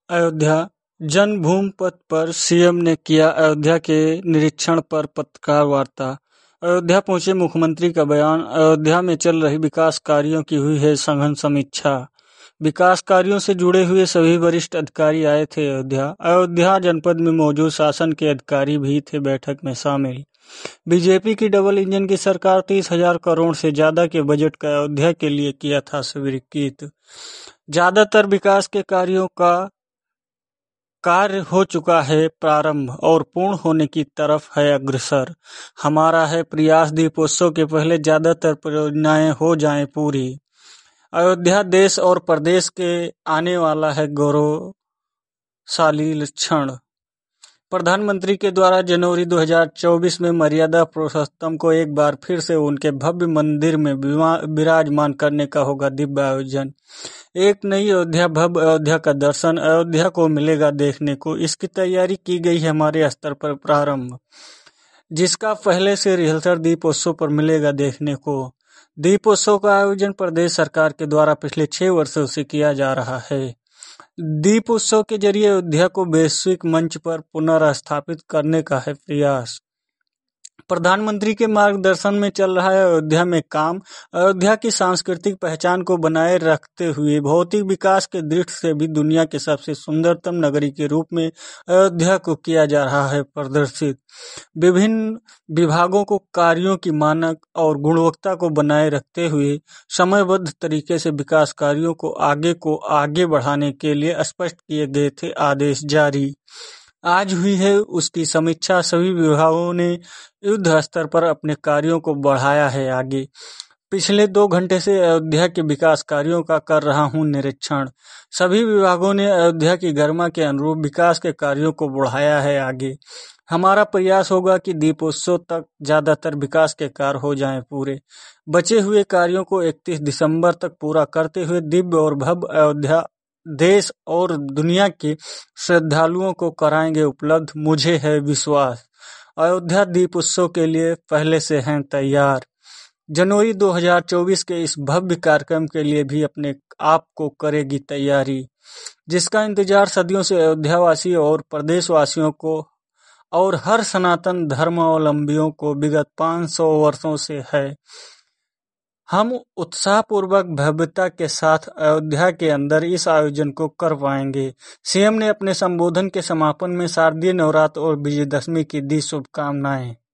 अयोध्या जन्मभूमि पथ पर सीएम ने किया अयोध्या के निरीक्षण पर पत्रकार वार्ता। अयोध्या पहुंचे मुख्यमंत्री का बयान। अयोध्या में चल रही विकास कार्यों की हुई है सघन समीक्षा। विकास कार्यों से जुड़े हुए सभी वरिष्ठ अधिकारी आए थे अयोध्या जनपद में मौजूद शासन के अधिकारी भी थे बैठक में शामिल। बीजेपी की डबल इंजन की सरकार 30,000 करोड़ से ज्यादा के बजट का अयोध्या के लिए किया था स्वीकृत। ज्यादातर विकास के कार्यों का कार्य हो चुका है प्रारंभ और पूर्ण होने की तरफ है अग्रसर। हमारा है प्रयास दीपोत्सव के पहले ज्यादातर परियोजनाएं हो जाएं पूरी। अयोध्या देश और प्रदेश के आने वाला है गौरवशाली क्षण। प्रधानमंत्री के द्वारा जनवरी 2024 में मर्यादा पुरुषोत्तम को एक बार फिर से उनके भव्य मंदिर में विराजमान करने का होगा दिव्य आयोजन। एक नई अयोध्या, भव्य अयोध्या का दर्शन अयोध्या को मिलेगा देखने को। इसकी तैयारी की गई है हमारे स्तर पर प्रारंभ, जिसका पहले से रिहर्सल दीपोत्सव पर मिलेगा देखने को। दीपोत्सव का आयोजन प्रदेश सरकार के द्वारा पिछले 6 वर्षों से किया जा रहा है। दीपोत्सव के जरिए अयोध्या को वैश्विक मंच पर पुनर्स्थापित करने का है प्रयास। प्रधानमंत्री के मार्गदर्शन में चल रहा है अयोध्या में काम। अयोध्या की सांस्कृतिक पहचान को बनाए रखते हुए भौतिक विकास के दृष्टि से भी दुनिया के सबसे सुंदरतम नगरी के रूप में अयोध्या को किया जा रहा है प्रदर्शित। विभिन्न विभागों को कार्यों की मानक और गुणवत्ता को बनाए रखते हुए समयबद्ध तरीके से विकास कार्यों को आगे बढ़ाने के लिए स्पष्ट किए गए थे आदेश जारी। आज हुई है उसकी समीक्षा। सभी विभागों ने युद्ध स्तर पर अपने कार्यों को बढ़ाया है आगे। पिछले 2 घंटे से अयोध्या के विकास कार्यों का कर रहा हूं निरीक्षण। सभी विभागों ने अयोध्या की गरिमा के अनुरूप विकास के कार्यों को बढ़ाया है आगे। हमारा प्रयास होगा कि दीपोत्सव तक ज्यादातर विकास के कार्य हो जाएं पूरे। बचे हुए कार्यों को 31 दिसंबर तक पूरा करते हुए दिव्य और भव्य अयोध्या देश और दुनिया के श्रद्धालुओं को कराएंगे उपलब्ध। मुझे है विश्वास अयोध्या दीपोत्सव के लिए पहले से हैं तैयार। जनवरी 2024 के इस भव्य कार्यक्रम के लिए भी अपने आप को करेगी तैयारी, जिसका इंतजार सदियों से अयोध्यावासी और प्रदेशवासियों को और हर सनातन धर्मावलंबियों को विगत 500 वर्षों से है। हम उत्साहपूर्वक भव्यता के साथ अयोध्या के अंदर इस आयोजन को कर पाएंगे। सीएम ने अपने संबोधन के समापन में शारदीय नवरात्र और विजयदशमी की दी शुभकामनाएं।